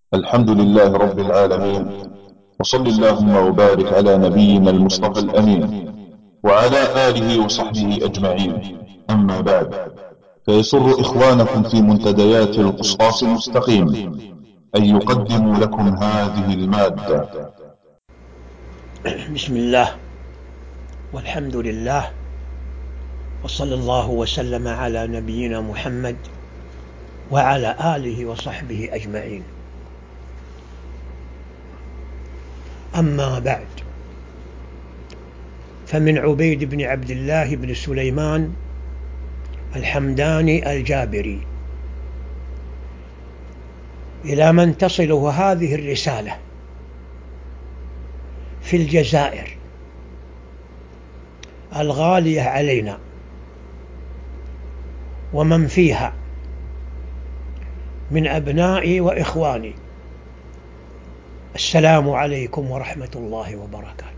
الحمد لله رب العالمين. وصل اللهم وبارك على نبينا المصطفى الأمين وعلى آله وصحبه أجمعين. أما بعد، فيسر إخوانكم في منتديات القسطاس المستقيم أن يقدموا لكم هذه المادة. بسم الله والحمد لله، وصلى الله وسلم على نبينا محمد وعلى آله وصحبه أجمعين. أما بعد، فمن عبيد بن عبد الله بن سليمان الحمداني الجابري إلى من تصله هذه الرسالة في الجزائر الغالية علينا ومن فيها من أبنائي وإخواني: السلام عليكم ورحمة الله وبركاته.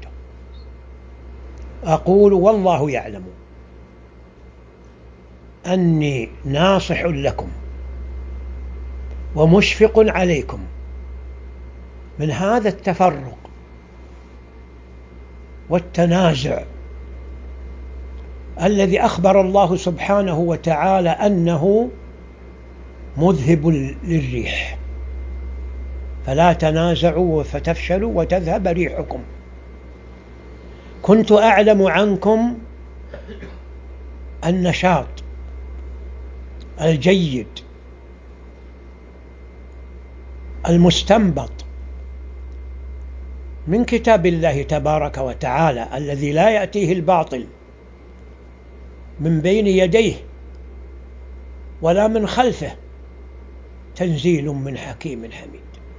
أقول والله يعلم أني ناصح لكم ومشفق عليكم من هذا التفرق والتنازع الذي أخبر الله سبحانه وتعالى أنه مذهب للريح، فلا تنازعوا فتفشلوا وتذهب ريحكم. كنت أعلم عنكم النشاط الجيد المستنبط من كتاب الله تبارك وتعالى الذي لا يأتيه الباطل من بين يديه ولا من خلفه، تنزيل من حكيم حميد.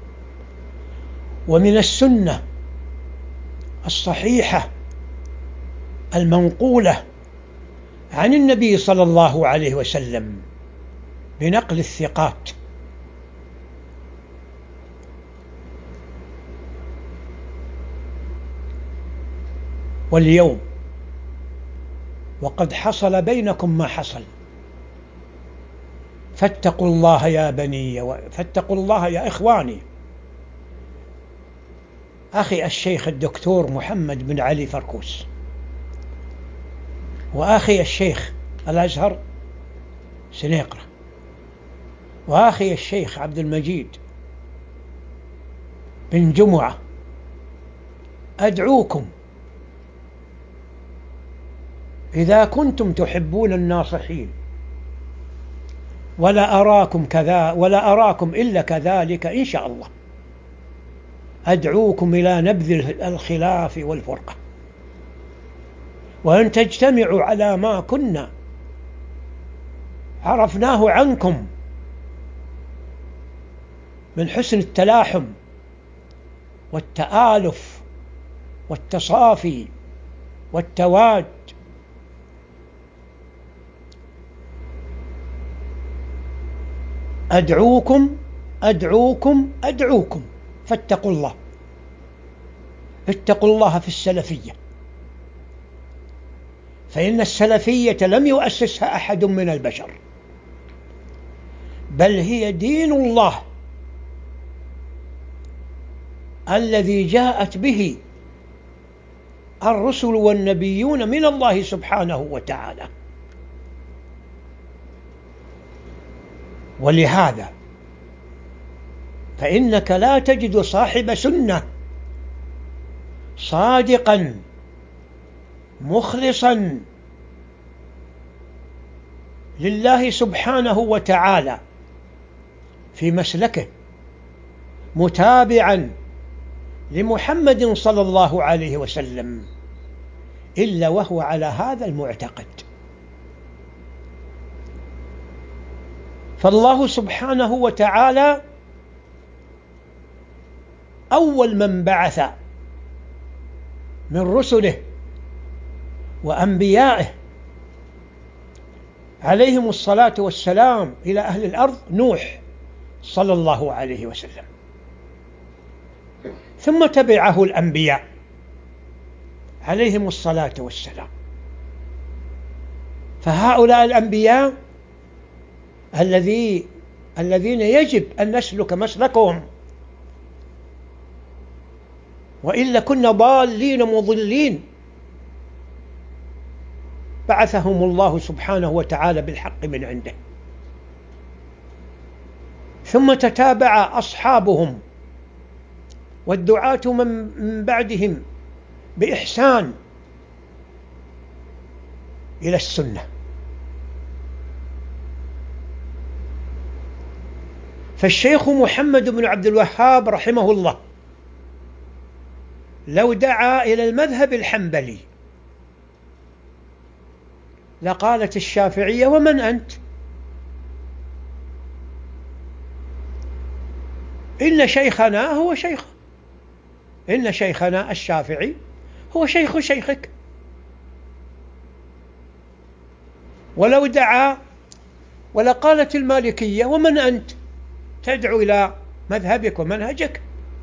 ومن السنة الصحيحة المنقولة عن النبي صلى الله عليه وسلم بنقل الثقات. واليوم وقد حصل بينكم ما حصل، فاتقوا الله يا بني، فاتقوا الله يا إخواني. أخي الشيخ الدكتور محمد بن علي فركوس، وأخي الشيخ الأزهر سنيقرة، وأخي الشيخ عبد المجيد بن جمعة، أدعوكم إذا كنتم تحبون الناصحين، ولا أراكم إلا كذلك إن شاء الله، أدعوكم إلى نبذ الخلاف والفرقة، وأن تجتمعوا على ما كنا عرفناه عنكم من حسن التلاحم والتآلف والتصافي والتواد. أدعوكم فاتقوا الله، اتقوا الله في السلفية، فإن السلفية لم يؤسسها أحد من البشر، بل هي دين الله الذي جاءت به الرسل والنبيون من الله سبحانه وتعالى. ولهذا فإنك لا تجد صاحب سنة صادقا مخلصا لله سبحانه وتعالى في مسلكه، متابعا لمحمد صلى الله عليه وسلم، إلا وهو على هذا المعتقد. فالله سبحانه وتعالى أول من بعث من رسله وأنبيائه عليهم الصلاة والسلام إلى أهل الأرض نوح صلى الله عليه وسلم، ثم تبعه الأنبياء عليهم الصلاة والسلام. فهؤلاء الأنبياء الذين يجب أن نسلك مسلكهم وإلا كنا ضالين مضلين. بعثهم الله سبحانه وتعالى بالحق من عنده، ثم تتابع أصحابهم والدعاة من بعدهم بإحسان إلى السنة. فالشيخ محمد بن عبد الوهاب رحمه الله لو دعا إلى المذهب الحنبلي لقالت الشافعية: ومن أنت؟ إن شيخنا الشافعي هو شيخ شيخك. ولو دعا ولقالت المالكية: ومن أنت تدعو إلى مذهبك ومنهجك؟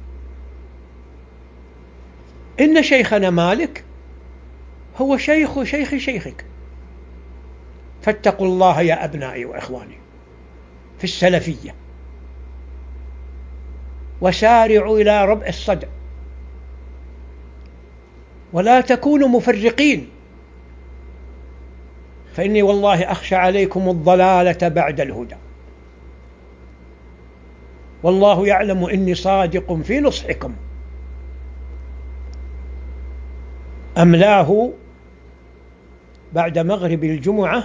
إن شيخنا مالك هو شيخ شيخ شيخك. فاتقوا الله يا أبنائي وإخواني في السلفية، وسارعوا إلى ربع الصدع، ولا تكونوا مفرقين، فإني والله أخشى عليكم الضلالة بعد الهدى. والله يعلم إني صادق في نصحكم. أملاه بعد مغرب الجمعة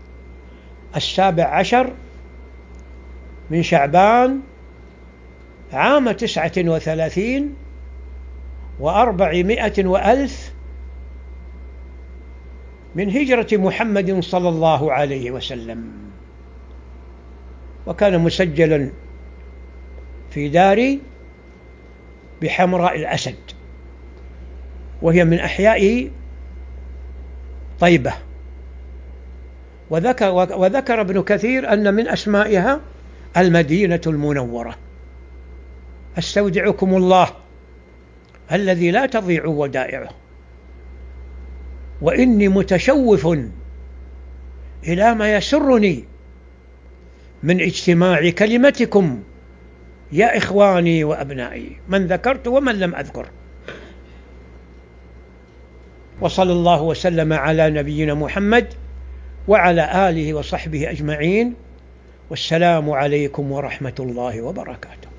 17 من شعبان عام 39 و400 وألف من هجرة محمد صلى الله عليه وسلم، وكان مسجلا في داري بحمراء الأسد، وهي من أحياء طيبة. وذكر ابن كثير أن من أسمائها المدينة المنورة. أستودعكم الله الذي لا تضيع ودائعه، وإني متشوف إلى ما يسرني من اجتماع كلمتكم يا إخواني وأبنائي، من ذكرت ومن لم أذكر. وصلى الله وسلم على نبينا محمد وعلى آله وصحبه أجمعين، والسلام عليكم ورحمة الله وبركاته.